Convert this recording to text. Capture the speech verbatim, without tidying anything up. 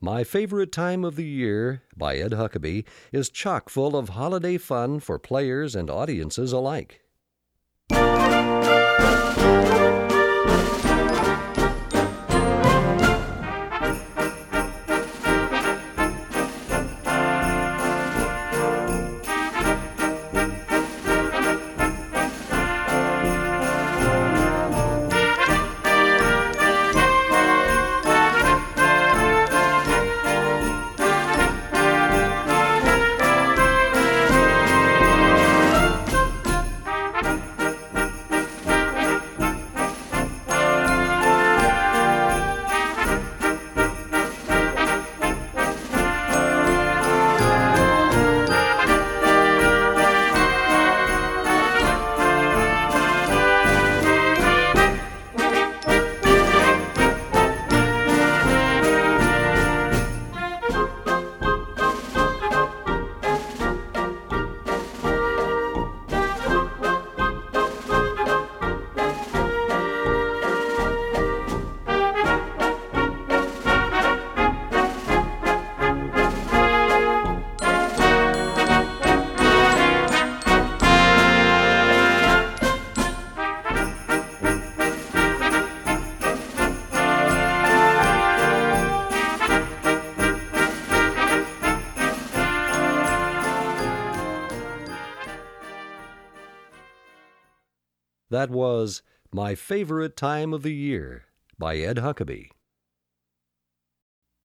My Favorite Time of the Year by Ed Huckabee is chock full of holiday fun for players and audiences alike. That was My Favorite Time of the Year by Ed Huckabee.